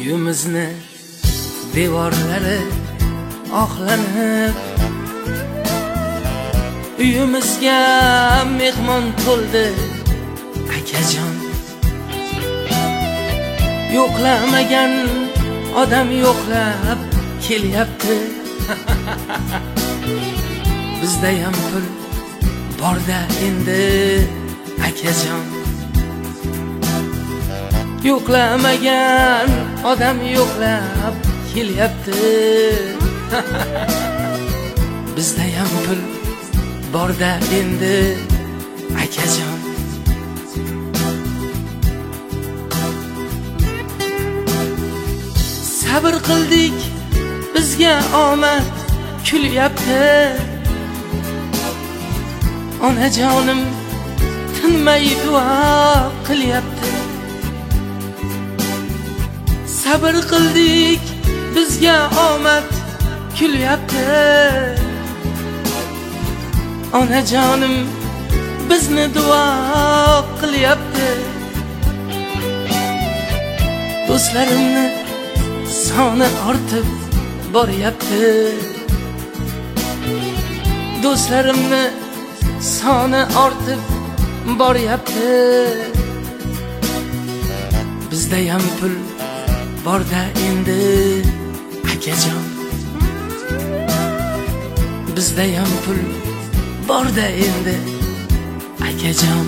Uyimizni devorlari oqlanib, uyimizga mehmon to'ldi akajon. Yo'qlamagan odam yo'qlab kelyapti. Bizda ham pul borda endi akajon. Yo'qlamagan odam yo'qlab kelyapti. Bizda ham pul borda endi akajon. Sabr qildik, bizga omad kulyapti. Onajonim tinmay duo qilyapti. Sabr qildik, bizga omad kulyapti. Onajonim bizni duo qilyapti. Do'stlarimni soni ortib boryapti. Do'stlarimni soni ortib boryapti. Bizda ham pul borda endi akajon. Bizda ham pul borda endi akajon.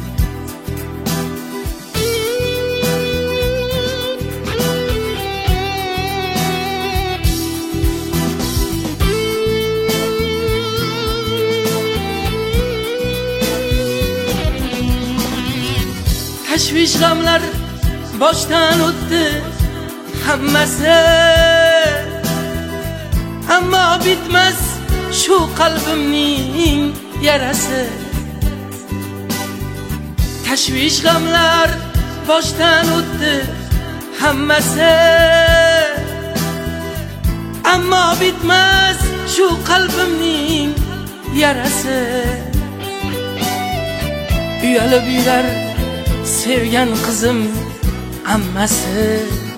Tashvish g'amlar boshdan o'tdi hammasi, ammo bitmas shu qalbimning yarasi. Tashvish g'amlar boshdan o'tdi hammasi, ammo bitmas shu qalbimning yarasi. Uyalib yurar sevgan qizim ammasi.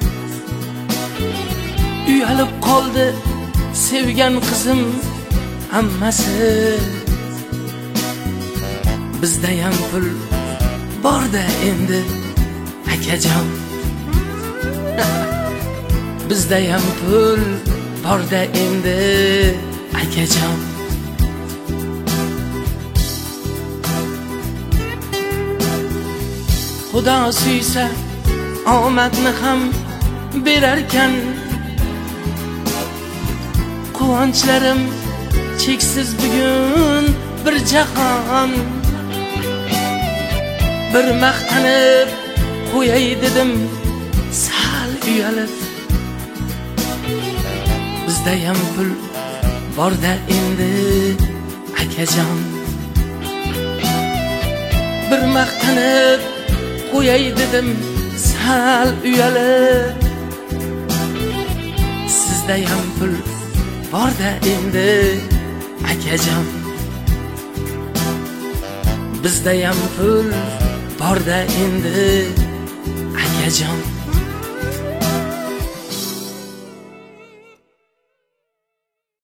Uyalib qoldi sevgan qizim ammasi. Bizda ham pul borda endi akajon. Bizda ham pul borda endi akajon. Xudo suysa omadni ham berarkan. Quvonchlarim cheksiz bugun bir jahon. Bir maqtanib qo'yay dedim sal uyalib. Bizda ham pul borda endi akajon. Bir maqtanib qo'yay dedim sal uyalib. Sizda ham pul borda endi akajon. Bizda ham pul borda endi akajon.